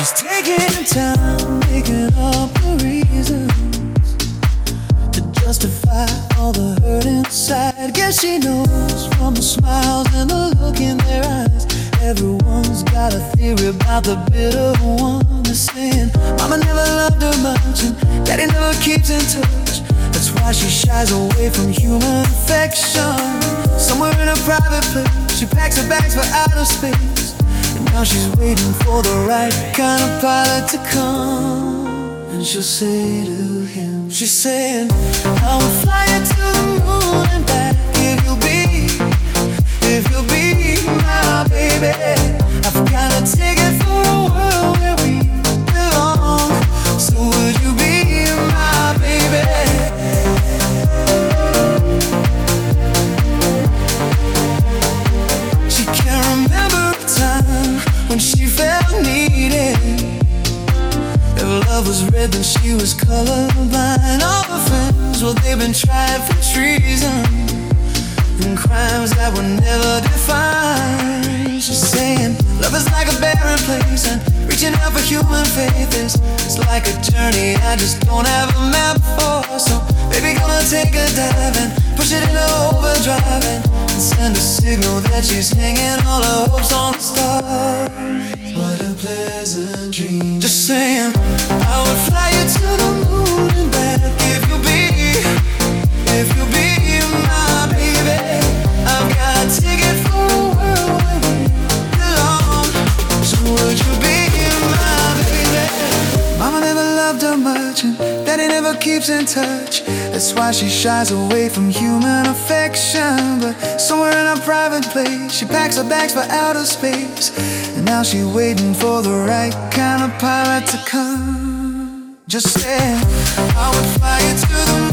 She's taking time, making up the reasons to justify all the hurt inside. Guess she knows from the smiles and the look in their eyes. Everyone's got a theory about the bitter one. They're saying mama never loved her much and daddy never keeps in touch. That's why she shies away from human affection. Somewhere in a private place, she packs her bags for outer space. And now she's waiting for the right kind of pilot to come. And she'll say to him, she's saying, I will fly you to the moon and back if you'll be my baby. I've got a ticket for a world where we belong. So would you be my baby? She can't remember a time when she felt needed. If love was red, then she was colorblind. All her friends, well, they've been tried for treason and crimes that were never defined. She's saying love is like a barren place, and reaching out for human faith is like a journey I just don't have a map for. So baby, gonna take a dive and push it into overdrive and send a signal that she's hanging all her hopes on the stars. What a pleasant dream. Just saying, I would fly you to the moon and back if you'll be my baby. I've got a ticket for a world where we belong. So would you be my baby? Mama never loved her much and daddy never keeps in touch. That's why she shies away from human affection. But somewhere in a private place, she packs her bags for outer space. And now she's waiting for the right kind of pilot to come. Just say, I would fly you to the moon